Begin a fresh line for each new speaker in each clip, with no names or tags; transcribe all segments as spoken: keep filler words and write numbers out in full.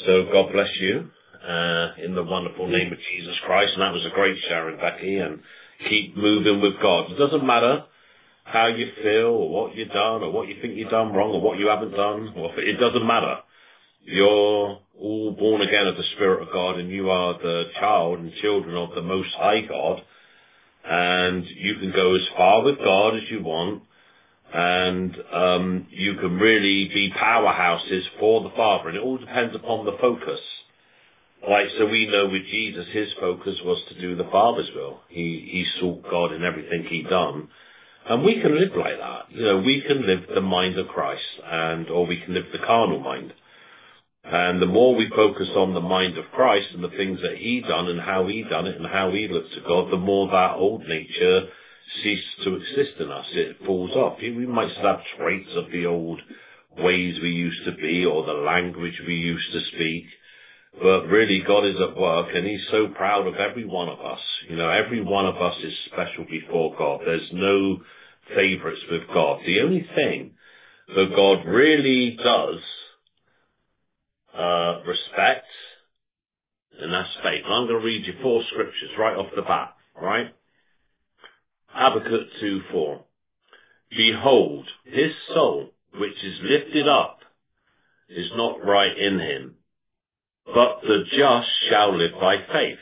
So God bless you uh, in the wonderful name of Jesus Christ. And that was a great sharing, Becky. And keep moving with God. It doesn't matter how you feel or what you've done or what you think you've done wrong or what you haven't done. Or it doesn't matter. You're all born again of the Spirit of God, and you are the child and children of the Most High God. And you can go as far with God as you want. And um, you can really be powerhouses for the Father. And it all depends upon the focus. Like, so we know with Jesus, his focus was to do the Father's will. He, he sought God in everything he done. And we can live like that. You know, we can live the mind of Christ, and or we can live the carnal mind. And the more we focus on the mind of Christ and the things that he done and how he done it and how he looked to God, the more that old nature ceases to exist in us. It falls off. We might still have traits of the old ways we used to be or the language we used to speak. But really, God is at work, and he's so proud of every one of us. You know, every one of us is special before God. There's no favorites with God. The only thing that God really does uh, respect, and that's faith. And I'm going to read you four scriptures right off the bat, right? Habakkuk two four. Behold, his soul, which is lifted up, is not right in him, but the just shall live by faith.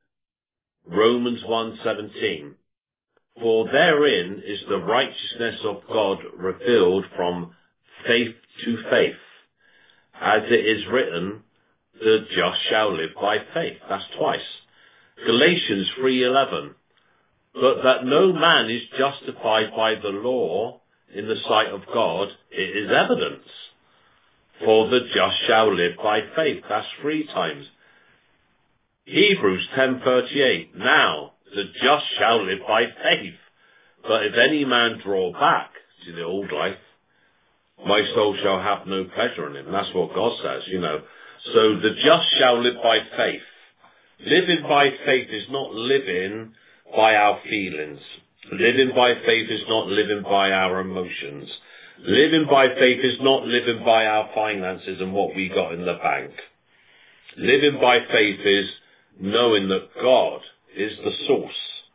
Romans one seventeen. For therein is the righteousness of God revealed from faith to faith. As it is written, the just shall live by faith. That's twice. Galatians three eleven. But that no man is justified by the law in the sight of God, it is evidence. For the just shall live by faith. That's three times. Hebrews ten thirty-eight. Now the just shall live by faith. But if any man draw back to the old life, my soul shall have no pleasure in him. That's what God says, you know. So the just shall live by faith. Living by faith is not living by our feelings. Living by faith is not living by our emotions. Living by faith is not living by our finances and what we got in the bank. Living by faith is knowing that God is the source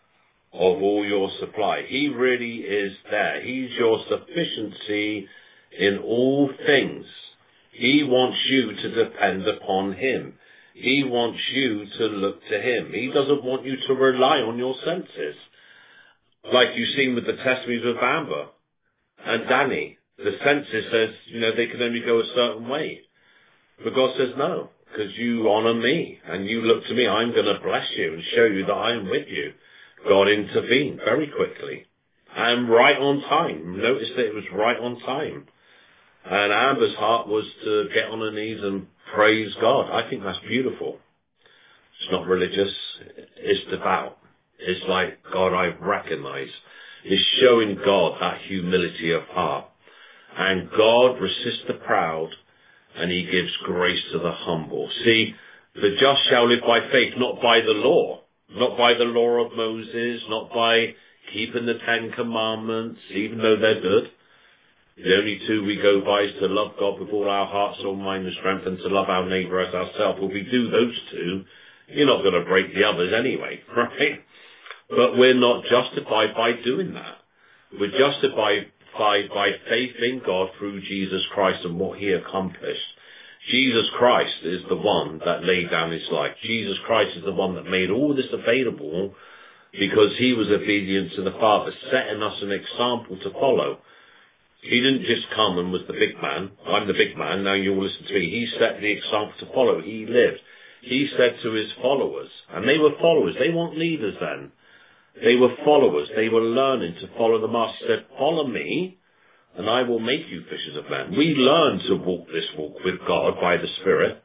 of all your supply. He really is there. He's your sufficiency in all things. He wants you to depend upon him. He wants you to look to him. He doesn't want you to rely on your senses. Like you've seen with the testimonies of Amber and Danny. The senses says, you know, they can only go a certain way. But God says, no, because you honor me and you look to me. I'm going to bless you and show you that I am with you. God intervened very quickly and right on time. Notice that it was right on time. And Amber's heart was to get on her knees and praise God. I think that's beautiful. It's not religious. It's devout. It's like, God, I recognize. It's showing God that humility of heart. And God resists the proud, and he gives grace to the humble. See, the just shall live by faith, not by the law. Not by the law of Moses, not by keeping the Ten Commandments, even though they're good. The only two we go by is to love God with all our heart, soul, mind, and strength, and to love our neighbour as ourselves. Well, if we do those two, you're not going to break the others anyway, right? But we're not justified by doing that. We're justified by, by faith in God through Jesus Christ and what he accomplished. Jesus Christ is the one that laid down his life. Jesus Christ is the one that made all this available because he was obedient to the Father, setting us an example to follow. He didn't just come and was the big man. I'm the big man, now you all listen to me. He set the example to follow. He lived. He said to his followers, and they were followers. They weren't leaders then. They were followers. They were learning to follow the Master. He said, follow me, and I will make you fishers of men. We learn to walk this walk with God by the Spirit,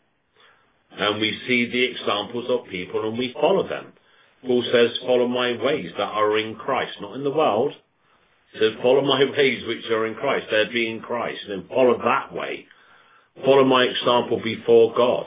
and we see the examples of people, and we follow them. Paul says, follow my ways that are in Christ, not in the world. He said, follow my ways which are in Christ. They're being Christ. And then follow that way. Follow my example before God.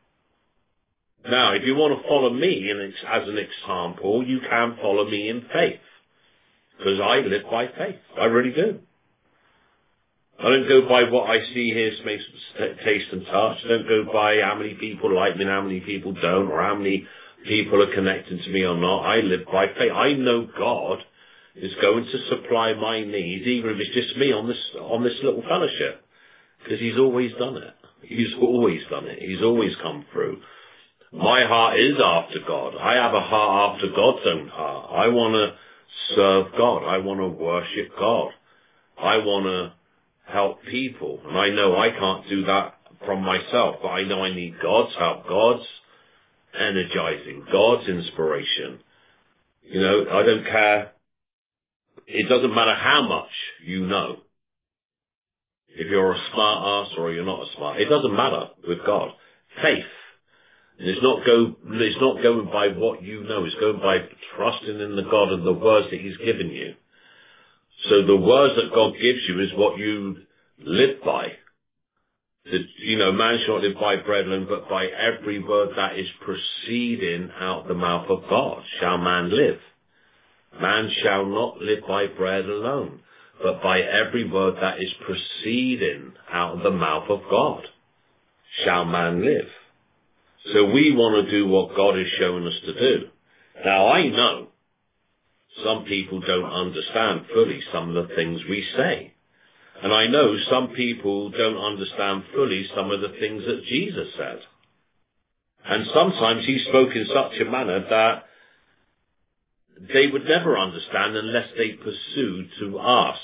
Now, if you want to follow me as an example, you can follow me in faith. Because I live by faith. I really do. I don't go by what I see, hear, smell, taste and touch. I don't go by how many people like me and how many people don't, or how many people are connected to me or not. I live by faith. I know God is going to supply my needs, even if it's just me on this on this little fellowship, because he's always done it. He's always done it. He's always come through. My heart is after God. I have a heart after God's own heart. I want to serve God. I want to worship God. I want to help people. And I know I can't do that from myself, but I know I need God's help, God's energizing, God's inspiration. You know, I don't care. It doesn't matter how much you know. If you're a smart ass or you're not a smart, it doesn't matter with God. Faith. And it's not go, it's not going by what you know. It's going by trusting in the God and the words that he's given you. So the words that God gives you is what you live by. That, you know, man shall not live by bread alone, but by every word that is proceeding out of the mouth of God shall man live. Man shall not live by bread alone, but by every word that is proceeding out of the mouth of God shall man live. So we want to do what God is showing us to do. Now I know some people don't understand fully some of the things we say. And I know some people don't understand fully some of the things that Jesus said. And sometimes he spoke in such a manner that they would never understand unless they pursued to ask.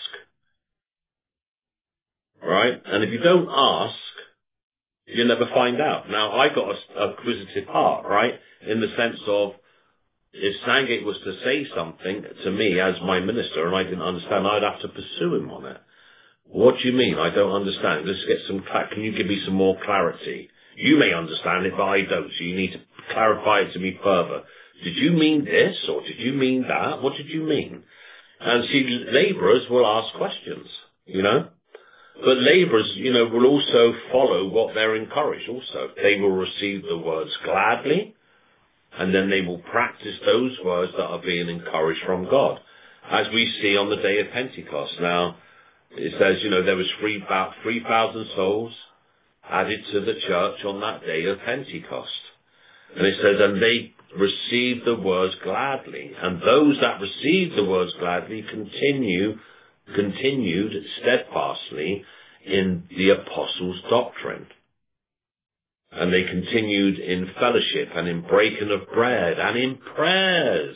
Right? And if you don't ask, you'll never find out. Now, I got a, a acquisitive heart, right? In the sense of, if Sandgate was to say something to me as my minister and I didn't understand, I'd have to pursue him on it. What do you mean? I don't understand. Let's get some, can you give me some more clarity? You may understand it, but I don't, so you need to clarify it to me further. Did you mean this, or did you mean that? What did you mean? And see, labourers will ask questions, you know? But labourers, you know, will also follow what they're encouraged also. They will receive the words gladly, and then they will practice those words that are being encouraged from God, as we see on the day of Pentecost. Now, it says, you know, there was three, about three thousand souls added to the church on that day of Pentecost. And it says, and they received the words gladly. And those that received the words gladly continue, continued steadfastly in the apostles' doctrine. And they continued in fellowship and in breaking of bread and in prayers.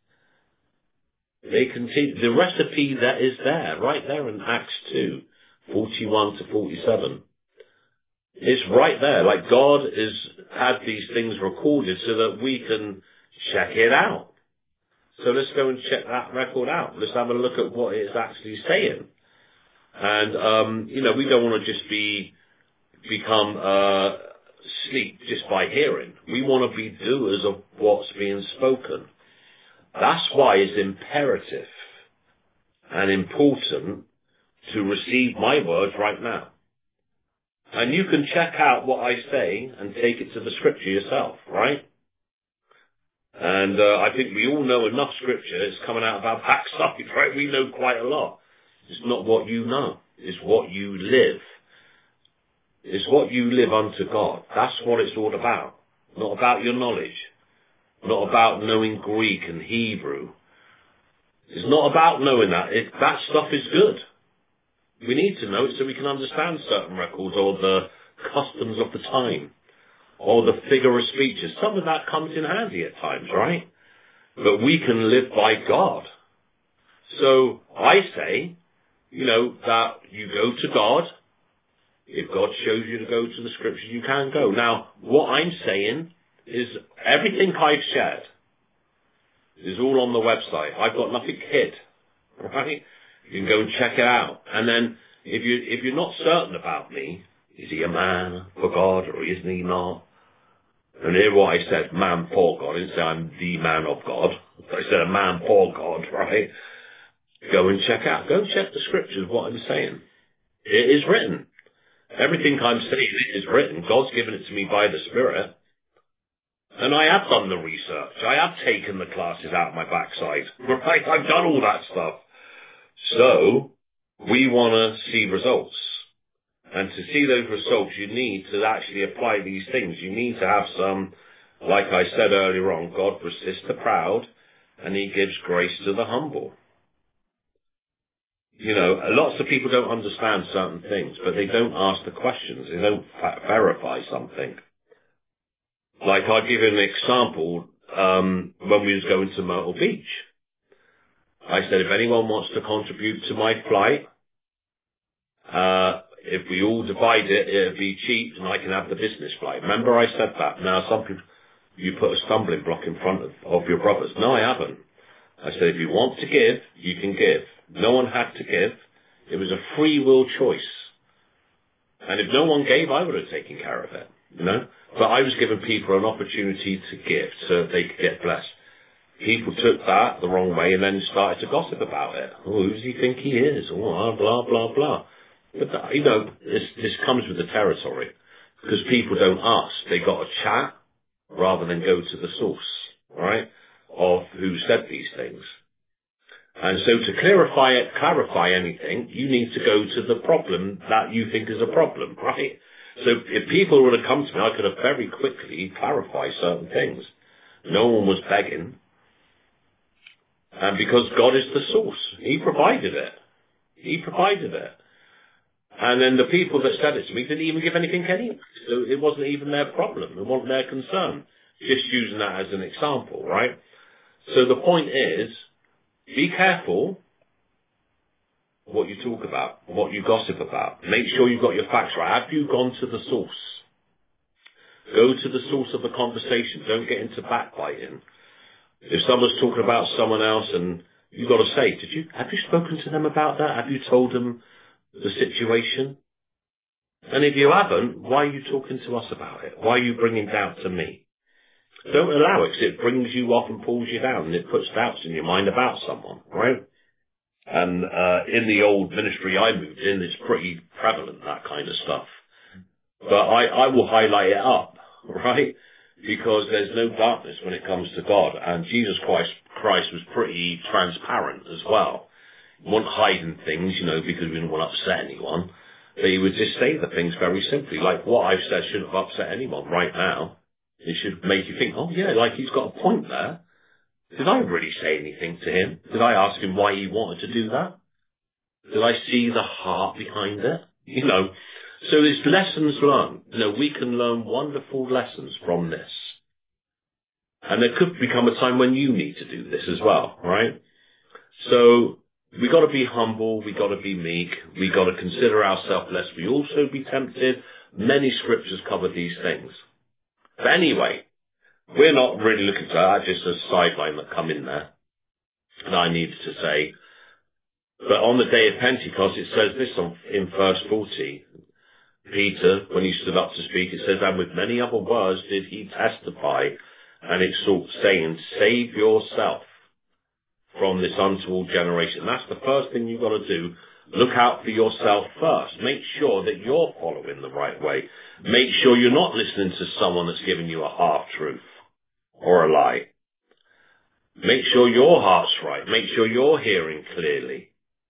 They continue. The recipe that is there, right there in Acts two, forty-one to forty-seven. It's right there. Like God has had these things recorded so that we can check it out. So let's go and check that record out. Let's have a look at what it's actually saying. And, um, you know, we don't want to just be, become, uh, sleep just by hearing. We want to be doers of what's being spoken. That's why it's imperative and important to receive my words right now. And you can check out what I say and take it to the scripture yourself, right? And uh, I think we all know enough scripture. It's coming out of our backside, right? We know quite a lot. It's not what you know. It's what you live. It's what you live unto God. That's what it's all about. Not about your knowledge. Not about knowing Greek and Hebrew. It's not about knowing that. It, that stuff is good. We need to know it so we can understand certain records or the customs of the time or the figure of speeches. Some of that comes in handy at times, right? But we can live by God. So I say, you know, that you go to God. If God shows you to go to the scriptures, you can go. Now, what I'm saying is everything I've shared is all on the website. I've got nothing hid, right? You can go and check it out. And then if you, if you're not certain about me, is he a man for God or isn't he not? And hear what I said, man for God. I didn't say I'm the man of God. I said a man for God, right? Go and check out. Go and check the scriptures, what I'm saying. It is written. Everything I'm saying is written. God's given it to me by the Spirit. And I have done the research. I have taken the classes out of my backside. Right? I've done all that stuff. So, We want to see results. And to see those results, you need to actually apply these things. You need to have some, like I said earlier on, God resists the proud and he gives grace to the humble. You know, lots of people don't understand certain things, but they don't ask the questions. They don't fa- verify something. Like, I'll give you an example. Um, when we was going to Myrtle Beach, I said, if anyone wants to contribute to my flight, uh, if we all divide it, it'll be cheap and I can have the business flight. Remember I said that? Now, some people, you put a stumbling block in front of, of your brothers. No, I haven't. I said, if you want to give, you can give. No one had to give. It was a free will choice. And if no one gave, I would have taken care of it, you know? But I was giving people an opportunity to give so they could get blessed. People took that the wrong way and then started to gossip about it. Oh, who does he think he is? Oh, blah, blah, blah. But, that, you know, this, this comes with the territory. Because people don't ask. They got to chat rather than go to the source, right, of who said these things. And so to clarify it, clarify anything, you need to go to the problem that you think is a problem, right? So if people would have come to me, I could have very quickly clarified certain things. No one was begging. And because God is the source, he provided it. He provided it. And then the people that said it to me didn't even give anything anyway. So it wasn't even their problem. It wasn't their concern. Just using that as an example, right? So the point is, be careful what you talk about, what you gossip about. Make sure you've got your facts right. Have you gone to the source? Go to the source of the conversation. Don't get into backbiting. If someone's talking about someone else and you've got to say, did you, have you spoken to them about that? Have you told them the situation? And if you haven't, why are you talking to us about it? Why are you bringing doubt to me? Don't allow it, because it brings you off and pulls you down, and it puts doubts in your mind about someone, right? And uh, in the old ministry I moved in, it's pretty prevalent, that kind of stuff. But I, I will highlight it up, right? Because there's no darkness when it comes to God. And Jesus Christ, Christ was pretty transparent as well. He wasn't hiding things, you know, because we didn't want to upset anyone. But he would just say the things very simply. Like, what I've said shouldn't have upset anyone right now. It should make you think, oh yeah, like he's got a point there. Did I really say anything to him? Did I ask him why he wanted to do that? Did I see the heart behind it? You know, so there's lessons learned. You know, we can learn wonderful lessons from this. And there could become a time when you need to do this as well, right? So we got to be humble. We got to be meek. We got to consider ourselves lest we also be tempted. Many scriptures cover these things. But anyway, we're not really looking to that. Just a sideline that come in there. And I needed to say, but on the day of Pentecost, it says this on, in verse forty. Peter, when he stood up to speak, it says, and with many other words did he testify and exhort, saying, save yourself from this untoward generation. That's the first thing you've got to do. Look out for yourself first. Make sure that you're following the right way. Make sure you're not listening to someone that's giving you a half-truth or a lie. Make sure your heart's right. Make sure you're hearing clearly.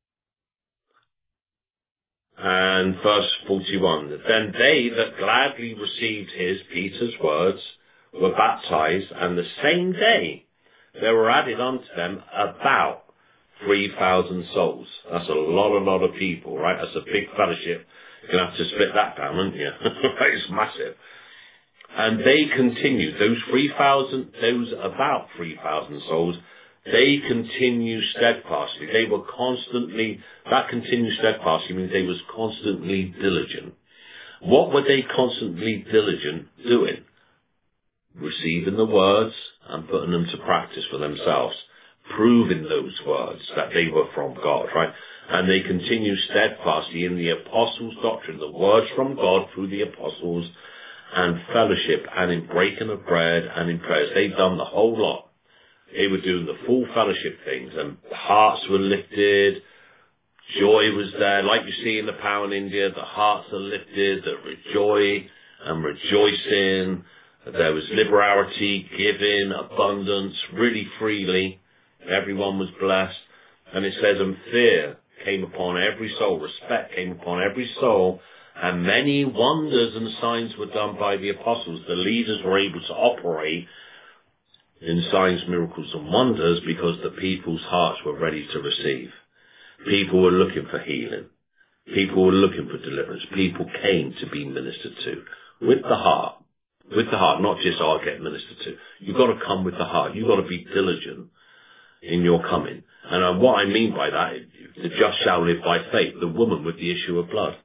And verse forty-one, then they that gladly received his, Peter's words, were baptized, and the same day there were added unto them about three thousand souls. That's a lot, a lot of people, right? That's a big fellowship. You're going to have to split that down, aren't you? It's massive. And they continued, those three thousand, those about three thousand souls, they continue steadfastly. They were constantly, that continue steadfastly means they was constantly diligent. What were they constantly diligent doing? Receiving the words and putting them to practice for themselves. Proving those words that they were from God, right? And they continue steadfastly in the apostles' doctrine, the words from God through the apostles, and fellowship, and in breaking of bread, and in prayers. They've done the whole lot. They were doing the full fellowship things, and hearts were lifted, joy was there, like you see in the Power in India, the hearts are lifted, that rejoice and rejoicing, there was liberality, giving, abundance, really freely, everyone was blessed, and it says, and fear came upon every soul, respect came upon every soul, and many wonders and signs were done by the apostles. The leaders were able to operate in signs, miracles, and wonders because the people's hearts were ready to receive. People were looking for healing. People were looking for deliverance. People came to be ministered to with the heart. With the heart, not just, oh, I get ministered to. You've got to come with the heart. You've got to be diligent in your coming. And uh, what I mean by that, the just shall live by faith. The woman with the issue of blood.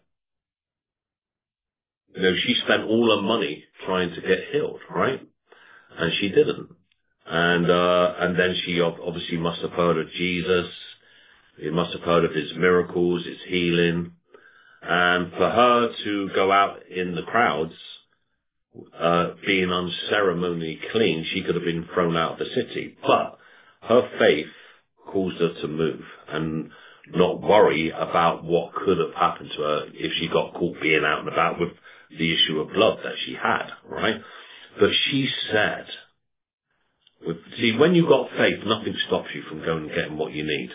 You know, she spent all her money trying to get healed, right? And she didn't. And uh, and then she obviously must have heard of Jesus. He must have heard of his miracles, his healing. And for her to go out in the crowds, uh, being unceremonially clean, she could have been thrown out of the city. But her faith caused her to move and not worry about what could have happened to her if she got caught being out and about with the issue of blood that she had, right? But she said, with, see, when you've got faith, nothing stops you from going and getting what you need.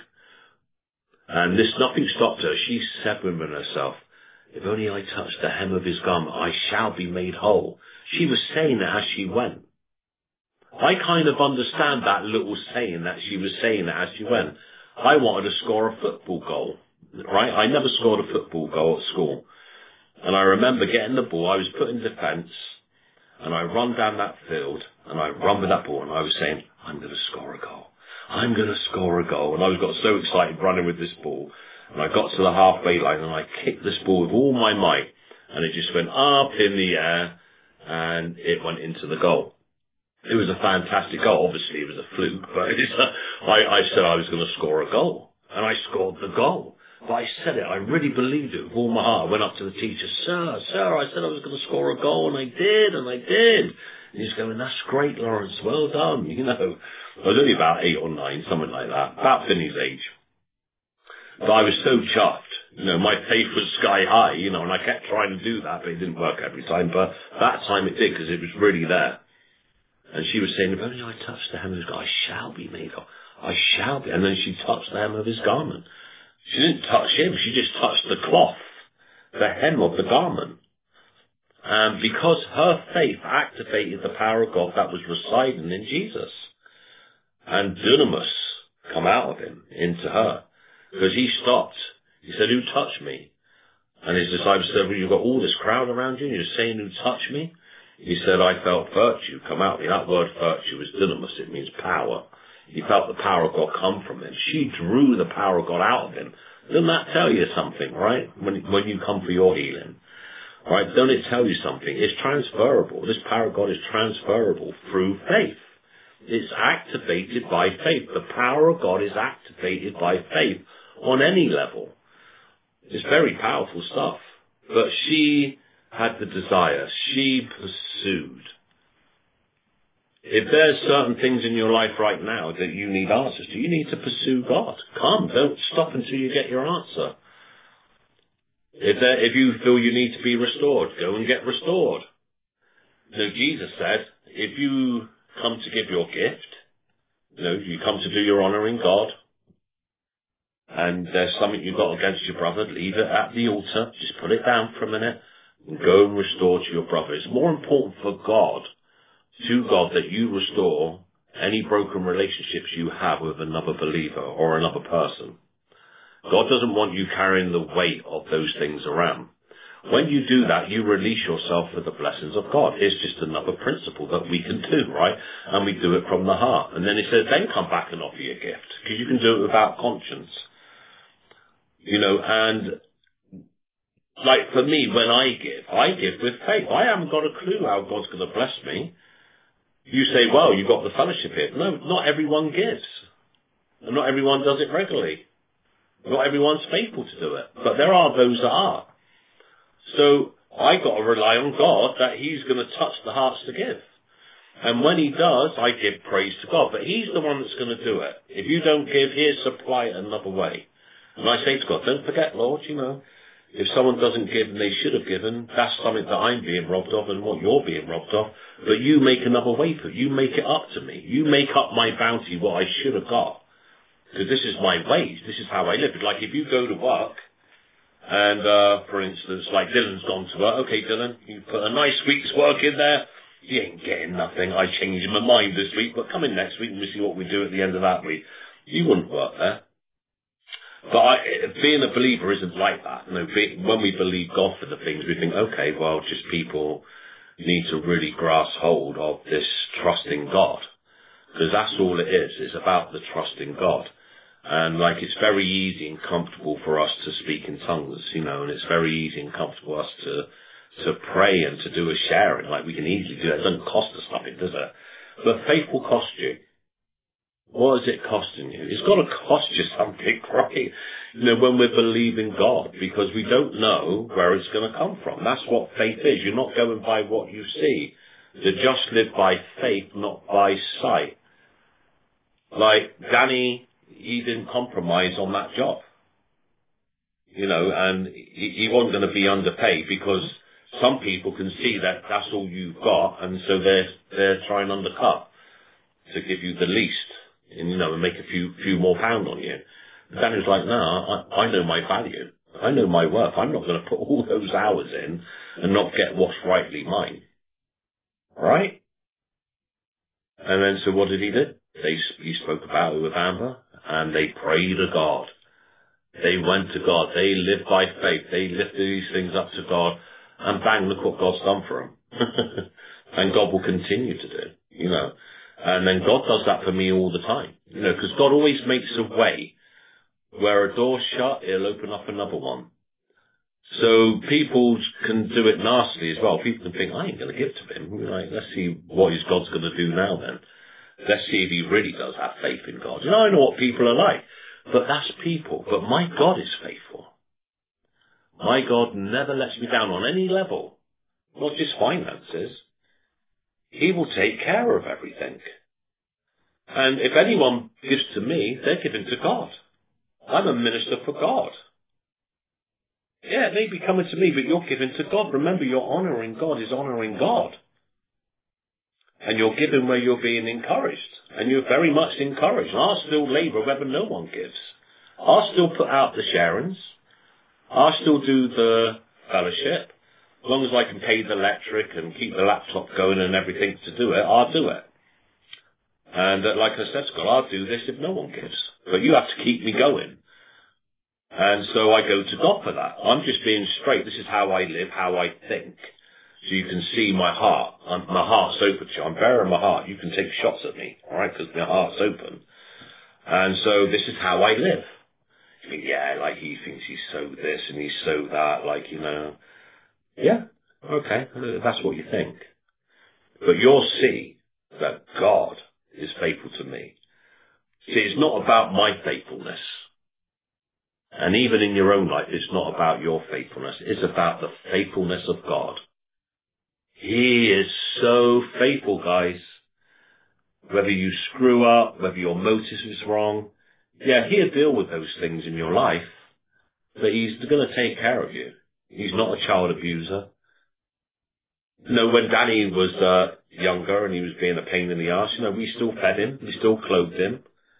And this nothing stopped her. She said within herself, if only I touch the hem of his garment, I shall be made whole. She was saying it as she went. I kind of understand that little saying that she was saying it as she went. I wanted to score a football goal, right? I never scored a football goal at school. And I remember getting the ball, I was put in defence, and I run down that field, and I run with that ball, and I was saying, I'm going to score a goal. I'm going to score a goal. And I was got so excited running with this ball. And I got to the halfway line, and I kicked this ball with all my might, and it just went up in the air, and it went into the goal. It was a fantastic goal. Obviously, it was a fluke, but it is a, I, I said I was going to score a goal, and I scored the goal. But I said it, I really believed it with all my heart. I went up to the teacher, sir, sir, I said I was going to score a goal, and I did, and I did. And he's going, that's great, Lawrence, well done, you know. I was only about eight or nine, something like that, about Finney's age. But I was so chuffed, you know, my faith was sky high, you know, and I kept trying to do that, but it didn't work every time. But that time it did, because it was really there. And she was saying, if only I touch the hem of his garment, I shall be made whole. I shall be. And then she touched the hem of his garment. She didn't touch him, she just touched the cloth, the hem of the garment. And because her faith activated the power of God that was residing in Jesus. And dunamis come out of him into her. Because he stopped. He said, who touched me? And his disciples said, well, you've got all this crowd around you, and you're saying, who touched me? He said, I felt virtue come out of me. That word virtue is dunamis. It means power. He felt the power of God come from him. She drew the power of God out of him. Doesn't that tell you something, right? When, when you come for your healing. Right? Don't it tell you something? It's transferable. This power of God is transferable through faith. It's activated by faith. The power of God is activated by faith on any level. It's very powerful stuff. But she had the desire. She pursued. If there's certain things in your life right now that you need answers to, you need to pursue God. Come, don't stop until you get your answer. If there, if you feel you need to be restored, go and get restored. You know, Jesus said, if you come to give your gift, you know, you come to do your honouring God, and there's something you've got against your brother, leave it at the altar, just put it down for a minute, and go and restore to your brother. It's more important for God, to God, that you restore any broken relationships you have with another believer or another person. God doesn't want you carrying the weight of those things around. When you do that, you release yourself for the blessings of God. It's just another principle that we can do, right? And we do it from the heart. And then he says, then come back and offer your gift, because you can do it without conscience. You know, and like for me, when I give, I give with faith. I haven't got a clue how God's going to bless me. You say, well, you've got the fellowship here. No, not everyone gives. And not everyone does it regularly. Not everyone's faithful to do it. But there are those that are. So I got to rely on God that he's going to touch the hearts to give. And when he does, I give praise to God. But he's the one that's going to do it. If you don't give, he'll supply it another way. And I say to God, don't forget, Lord, you know, if someone doesn't give and they should have given, that's something that I'm being robbed of and what you're being robbed of. But you make another way for it. You make it up to me. You make up my bounty what I should have got. Because this is my ways. This is how I live. Like if you go to work, and uh, for instance, like Dylan's gone to work. Okay, Dylan, you put a nice week's work in there. You ain't getting nothing. I changed my mind this week, but come in next week and we see what we do at the end of that week. You wouldn't work there. But I, being a believer isn't like that. You know, be, when we believe God for the things, we think, okay, well, just people need to really grasp hold of this trust in God. Because that's all it is. It's about the trust in God. And like, it's very easy and comfortable for us to speak in tongues, you know, and it's very easy and comfortable for us to, to pray and to do a sharing. Like, we can easily do that. It doesn't cost us nothing, does it? But faith will cost you. What is it costing you? It's got to cost you something, right? You know, when we're believing God, because we don't know where it's going to come from. That's what faith is. You're not going by what you see. The just live by faith, not by sight. Like, Danny, he didn't compromise on that job. You know, and he, he wasn't going to be underpaid because some people can see that that's all you've got, and so they're, they're trying to undercut to give you the least. And, you know, and make a few few more pound on you. But Daniel's like, no, I, I know my value. I know my worth. I'm not going to put all those hours in and not get what's rightly mine. Right? And then, so what did he do? They, he spoke about it with Amber, and they prayed to God. They went to God. They lived by faith. They lifted these things up to God, and bang, look what God's done for them. And God will continue to do, you know. And then God does that for me all the time, you know, because God always makes a way where a door's shut, He'll open up another one. So people can do it nastily as well. People can think, I ain't going to give to him. Like, let's see what is God's going to do now then. Let's see if he really does have faith in God. You know, I know what people are like, but that's people. But my God is faithful. My God never lets me down on any level, not just finances. He will take care of everything. And if anyone gives to me, they're giving to God. I'm a minister for God. Yeah, it may be coming to me, but you're giving to God. Remember, you're honouring God is honouring God. And you're giving where you're being encouraged. And you're very much encouraged. And I'll still labour whether no one gives. I'll still put out the sharings. I'll still do the fellowship. As long as I can pay the electric and keep the laptop going and everything to do it, I'll do it. And uh, like I said to God, I'll do this if no one gives. But you have to keep me going. And so I go to God for that. I'm just being straight. This is how I live, how I think. So you can see my heart. I'm, my heart's open to you. I'm bare in my heart. You can take shots at me, all right, because my heart's open. And so this is how I live. You think, yeah, like he thinks he's so this and he's so that, like, you know. Yeah, okay, that's what you think. But you'll see that God is faithful to me. See, it's not about my faithfulness. And even in your own life, it's not about your faithfulness. It's about the faithfulness of God. He is so faithful, guys. Whether you screw up, whether your motive is wrong, yeah, he'll deal with those things in your life, but he's going to take care of you. He's not a child abuser. You know, when Danny was uh, younger and he was being a pain in the arse, you know, we still fed him, we still clothed him.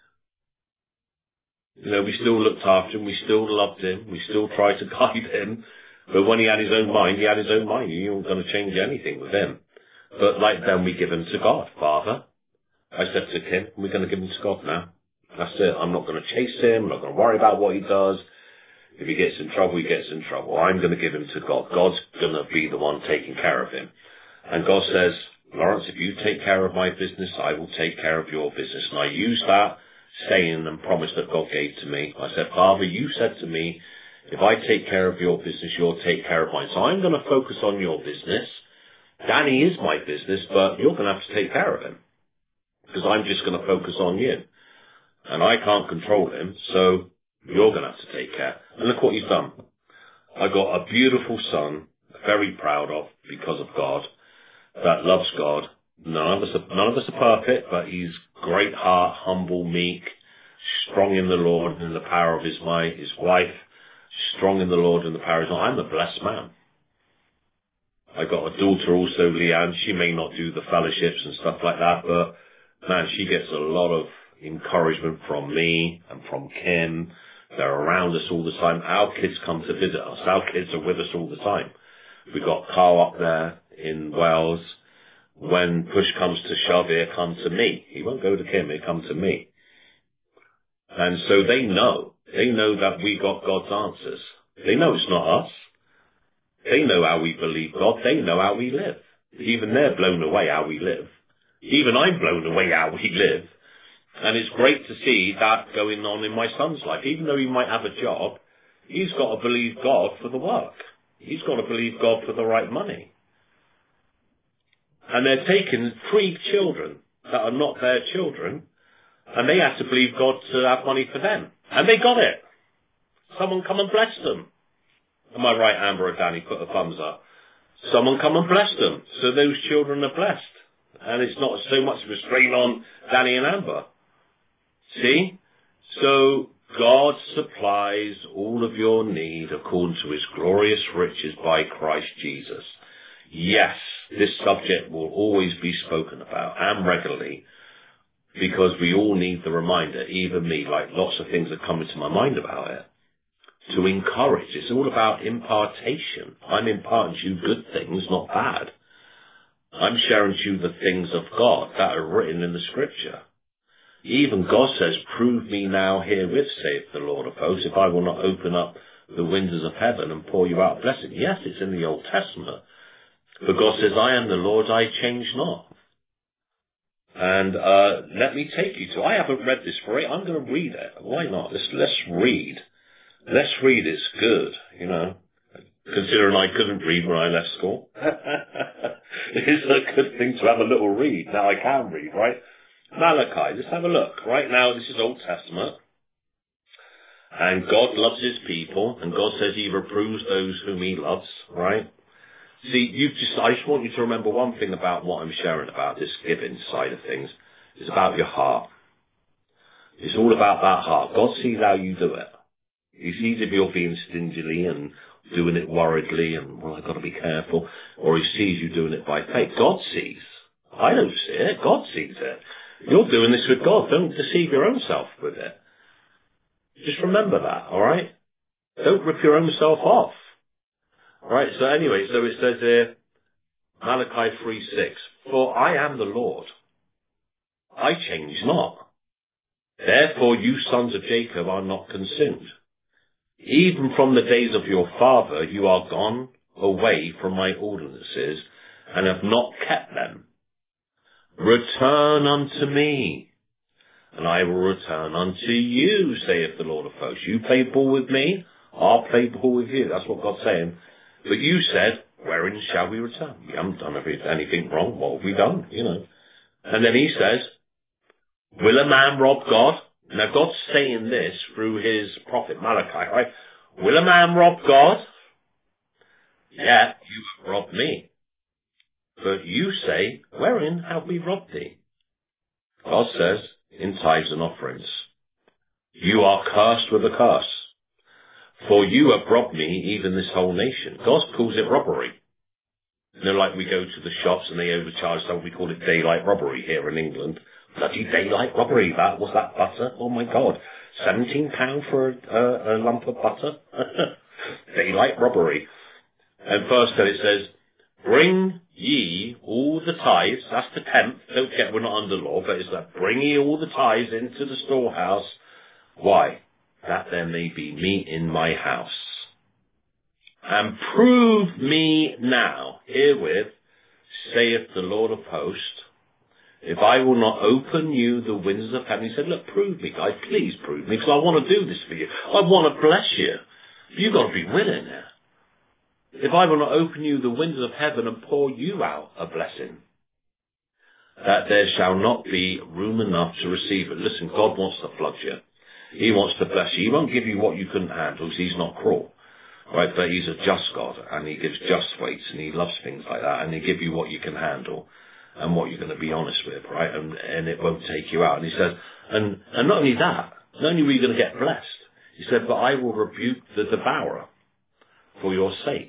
You know, we still looked after him, we still loved him, we still tried to guide him. But when he had his own mind, he had his own mind. You weren't going to change anything with him. But like then we give him to God. Father, I said to Kim, we're going to give him to God now. That's it. I'm not going to chase him. I'm not going to worry about what he does. If he gets in trouble, he gets in trouble. I'm going to give him to God. God's going to be the one taking care of him. And God says, Lawrence, if you take care of my business, I will take care of your business. And I use that saying and promise that God gave to me. I said, Father, you said to me, if I take care of your business, you'll take care of mine. So I'm going to focus on your business. Danny is my business, but you're going to have to take care of him. Because I'm just going to focus on you. And I can't control him, so you're going to have to take care. And look what he's done. I got a beautiful son, very proud of, because of God, that loves God. None of us are, none of us are perfect, but he's great heart, humble, meek, strong in the Lord and in the power of his might. His wife, strong in the Lord and the power of his might. I'm a blessed man. I got a daughter also, Leanne. She may not do the fellowships and stuff like that, but man, she gets a lot of, encouragement from me and from Kim. They're around us all the time. Our kids come to visit us. Our kids are with us all the time. We've got Carl up there in Wales. When push comes to shove, he'll come to me. He won't go to Kim, he'll come to me. And so they know. They know that we got God's answers. They know it's not us. They know how we believe God. They know how we live. Even they're blown away how we live. Even I'm blown away how we live. And it's great to see that going on in my son's life. Even though he might have a job, he's got to believe God for the work. He's got to believe God for the right money. And they're taking three children that are not their children, and they have to believe God to have money for them. And they got it. Someone come and bless them. Am I right, Amber or Danny? Put a thumbs up. Someone come and bless them. So those children are blessed. And it's not so much of a strain on Danny and Amber. See? So God supplies all of your need according to his glorious riches by Christ Jesus. Yes, this subject will always be spoken about, and regularly, because we all need the reminder, even me, like lots of things that come into my mind about it, to encourage. It's all about impartation. I'm imparting to you good things, not bad. I'm sharing to you the things of God that are written in the scripture. Even God says, prove me now herewith, saith the Lord of hosts, if I will not open up the windows of heaven and pour you out a blessing. Yes, it's in the Old Testament. But God says, I am the Lord, I change not. And uh, let me take you to, I haven't read this for you, I'm going to read it. Why not? Let's, let's read. Let's read, it's good, you know. Considering I couldn't read when I left school. It's a good thing to have a little read. Now I can read, right? Malachi, let's have a look. Right now, this is Old Testament. And God loves his people, and God says he reproves those whom he loves, right? See, you just, I just want you to remember one thing about what I'm sharing about this giving side of things. It's about your heart. It's all about that heart. God sees how you do it. He sees if you're being stingily and doing it worriedly and, well, I've got to be careful. Or he sees you doing it by faith. God sees. I don't see it. God sees it. You're doing this with God. Don't deceive your own self with it. Just remember that, all right? Don't rip your own self off. All right, so anyway, so it says here, Malachi three six, for I am the Lord. I change not. Therefore you sons of Jacob are not consumed. Even from the days of your father you are gone away from my ordinances and have not kept them. Return unto me, and I will return unto you, saith the Lord of hosts. You play ball with me, I'll play ball with you. That's what God's saying. But you said, wherein shall we return? We haven't done anything wrong. What have we done? You know. And then he says, will a man rob God? Now God's saying this through his prophet Malachi, right? Will a man rob God? Yeah, you have robbed me. But you say, wherein have we robbed thee? God says, in tithes and offerings. You are cursed with a curse. For you have robbed me, even this whole nation. God calls it robbery. You know, like we go to the shops and they overcharge something, we call it daylight robbery here in England. Bloody daylight robbery, that was that butter? Oh my God. seventeen pounds for a, a, a lump of butter? Daylight robbery. And first then it says, bring ye all the tithes, that's the tenth, don't forget we're not under law, but it's that, bring ye all the tithes into the storehouse. Why? That there may be meat in my house. And prove me now, herewith, saith the Lord of hosts, if I will not open you the windows of heaven. He said, look, prove me, guys, please prove me, because I want to do this for you. I want to bless you. You've got to be willing now. If I will not open you the windows of heaven and pour you out a blessing, that there shall not be room enough to receive it. Listen, God wants to flood you. He wants to bless you. He won't give you what you couldn't handle because he's not cruel. Right? But he's a just God and he gives just weights and he loves things like that and he'll give you what you can handle and what you're going to be honest with, right? And, and it won't take you out. And he says, and, and not only that, not only are you going to get blessed, he said, but I will rebuke the devourer for your sake.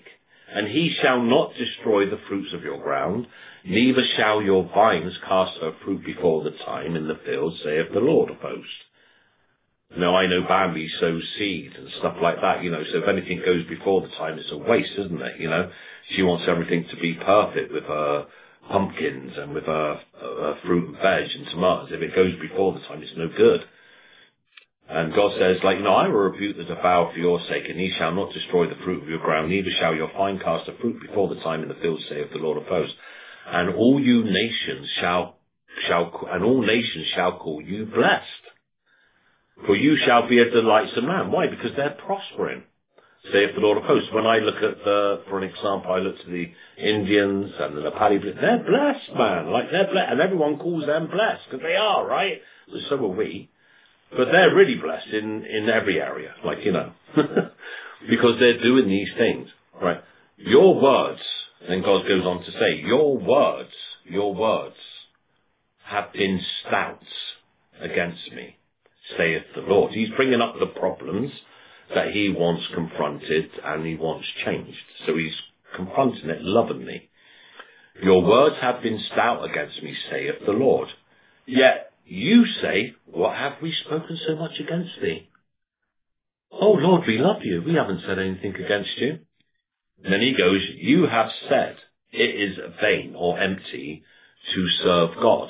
And he shall not destroy the fruits of your ground, neither shall your vines cast her fruit before the time in the field, saith the Lord of hosts. Now, I know Bambi sows seed and stuff like that, you know, so if anything goes before the time, it's a waste, isn't it? You know, she wants everything to be perfect with her pumpkins and with her, her fruit and veg and tomatoes. If it goes before the time, it's no good. And God says, like, you know, I will rebuke the devourer for your sake, and he shall not destroy the fruit of your ground, neither shall your vine cast her fruit before the time in the field, saith the Lord of hosts. And all you nations shall, shall, and all nations shall call you blessed. For you shall be a delightsome man. Why? Because they're prospering, saith the Lord of hosts. When I look at the, for an example, I look to the Indians and the Nepali, they're blessed, man. Like, they're blessed, and everyone calls them blessed, because they are, right? So are we. But they're really blessed in, in every area, like, you know, because they're doing these things, right? Your words, and God goes on to say, your words, your words have been stout against me, saith the Lord. He's bringing up the problems that he wants confronted and he wants changed. So he's confronting it lovingly. Your words have been stout against me, saith the Lord. Yet you say, what have we spoken so much against thee? Oh, Lord, we love you. We haven't said anything against you. And then he goes, you have said it is vain or empty to serve God.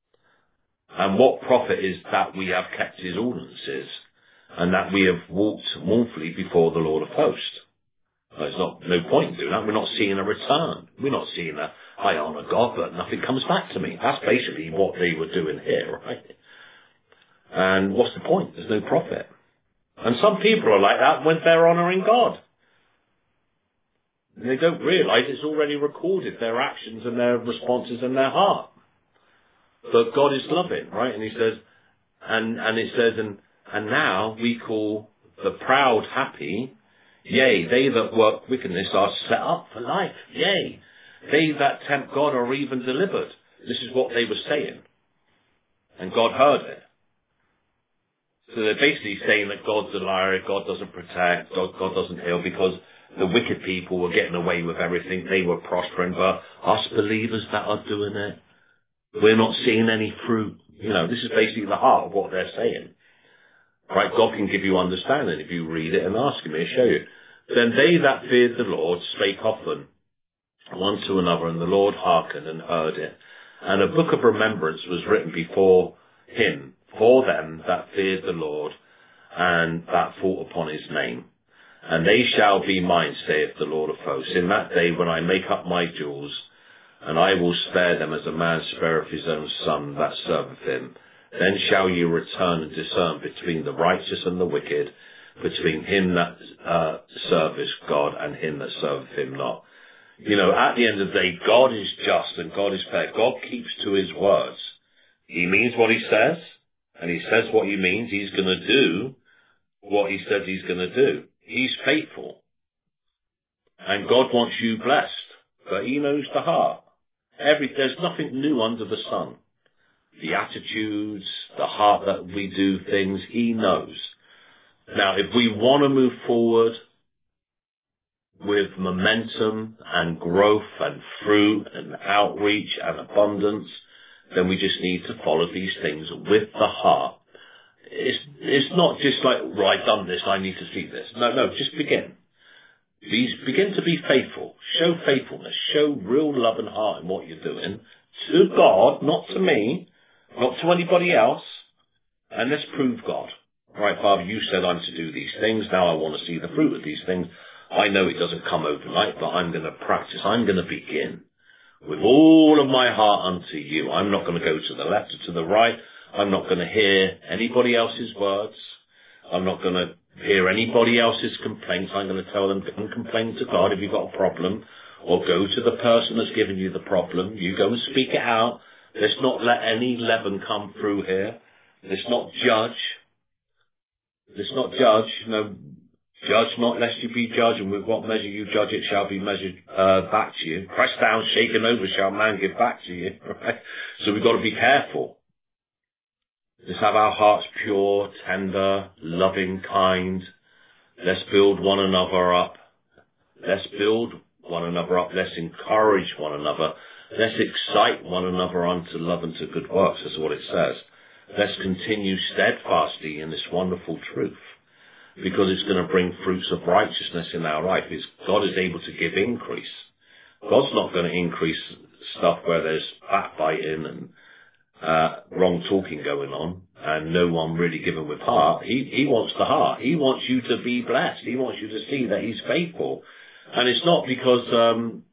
And what profit is that we have kept his ordinances and that we have walked mournfully before the Lord of hosts? There's not no point in doing that. We're not seeing a return. We're not seeing a, I honour God, but nothing comes back to me. That's basically what they were doing here, right? And what's the point? There's no profit. And some people are like that when they're honouring God. And they don't realise it's already recorded, their actions and their responses in their heart. But God is loving, right? And he says, and, and it says, and, and now we call the proud happy. Yea, they that work wickedness are set up for life. Yea, they that tempt God are even delivered. This is what they were saying. And God heard it. So they're basically saying that God's a liar, God doesn't protect, God, God doesn't heal, because the wicked people were getting away with everything. They were prospering, but us believers that are doing it, we're not seeing any fruit. You know, this is basically the heart of what they're saying. Right? God can give you understanding if you read it and ask him, he'll show you. Then they that feared the Lord spake often one to another, and the Lord hearkened and heard it. And a book of remembrance was written before him for them that feared the Lord and that thought upon his name. And they shall be mine, saith the Lord of hosts, in that day when I make up my jewels, and I will spare them as a man spareth his own son that serveth him. Then shall you return and discern between the righteous and the wicked, between him that uh, serveth God and him that serveth him not. You know, at the end of the day, God is just and God is fair. God keeps to his words. He means what he says, and he says what he means. He's going to do what he says he's going to do. He's faithful. And God wants you blessed, but he knows the heart. Every, there's nothing new under the sun. The attitudes, the heart that we do things, he knows. Now, if we want to move forward with momentum and growth and fruit and outreach and abundance, then we just need to follow these things with the heart. It's, it's not just like, right, I've done this, I need to see this. No, no, just begin. Be, begin to be faithful. Show faithfulness. Show real love and heart in what you're doing. To God, not to me, not to anybody else. And let's prove God. Right, Father, you said I'm to do these things. Now I want to see the fruit of these things. I know it doesn't come overnight, but I'm going to practice. I'm going to begin with all of my heart unto you. I'm not going to go to the left or to the right. I'm not going to hear anybody else's words. I'm not going to hear anybody else's complaints. I'm going to tell them, go and complain to God if you've got a problem, or go to the person that's given you the problem. You go and speak it out. Let's not let any leaven come through here. Let's not judge. Let's not judge. You know, judge not lest you be judged, and with what measure you judge it shall be measured uh, back to you. Pressed down, shaken over shall man give back to you. Right? So we've got to be careful. Let's have our hearts pure, tender, loving, kind. Let's build one another up. Let's build one another up. Let's encourage one another. Let's excite one another unto love and to good works. That's what it says. Let's continue steadfastly in this wonderful truth, because it's going to bring fruits of righteousness in our life. It's, God is able to give increase. God's not going to increase stuff where there's backbiting and uh, wrong talking going on and no one really giving with heart. He, he wants the heart. He wants you to be blessed. He wants you to see that he's faithful. And it's not because, um,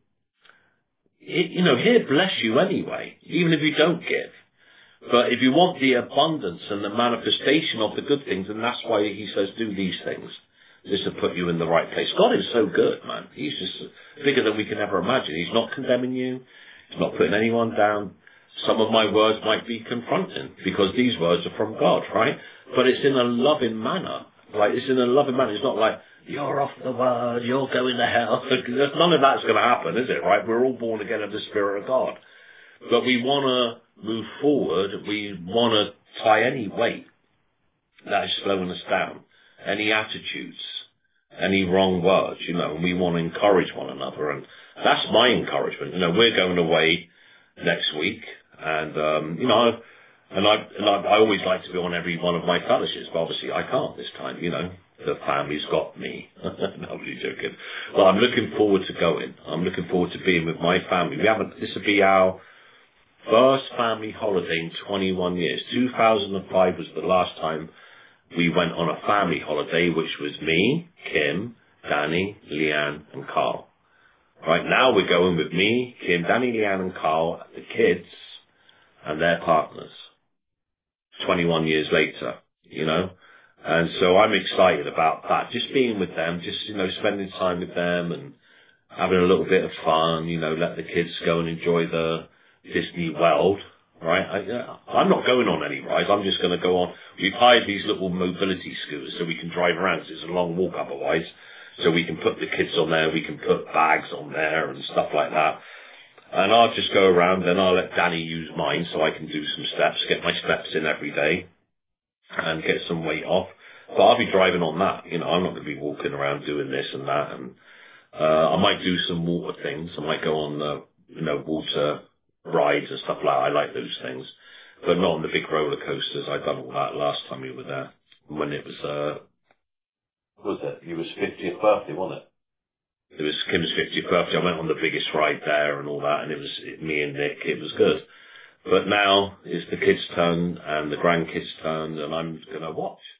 it, you know, he'll bless you anyway, even if you don't give. But if you want the abundance and the manifestation of the good things, and that's why he says do these things, just to put you in the right place. God is so good, man. He's just bigger than we can ever imagine. He's not condemning you. He's not putting anyone down. Some of my words might be confronting because these words are from God, right? But it's in a loving manner. Like, it's in a loving manner. It's not like, you're off the word, you're going to hell. None of that's going to happen, is it, right? We're all born again of the Spirit of God. But we want to move forward. We want to tie any weight that is slowing us down, any attitudes, any wrong words, you know, and we want to encourage one another. And that's my encouragement. You know, we're going away next week, and, um, you know, and I, and I, I always like to be on every one of my fellowships, but obviously I can't this time, you know. The family's got me. Nobody's joking. Well, I'm looking forward to going. I'm looking forward to being with my family. We haven't, this will be our first family holiday in twenty-one years. two thousand five was the last time we went on a family holiday, which was me, Kim, Danny, Leanne, and Carl. Right now we're going with me, Kim, Danny, Leanne, and Carl, the kids, and their partners. twenty-one years later, you know. And so I'm excited about that. Just being with them, just, you know, spending time with them and having a little bit of fun, you know, let the kids go and enjoy the Disney World, right? I, I'm not going on any rides. I'm just going to go on. We've hired these little mobility scooters so we can drive around. It's a long walk otherwise. So we can put the kids on there. We can put bags on there and stuff like that. And I'll just go around, then I'll let Danny use mine so I can do some steps, get my steps in every day and get some weight off. But I'll be driving on that. You know, I'm not going to be walking around doing this and that. And uh, I might do some water things. I might go on, uh, you know, water rides and stuff like that. I like those things. But not on the big roller coasters. I'd done all that last time we were there. When it was, uh, what was it? It was fiftieth birthday, wasn't it? It was Kim's fiftieth birthday. I went on the biggest ride there and all that. And it was it, me and Nick. It was good. But now it's the kids' turn and the grandkids' turn, and I'm going to watch.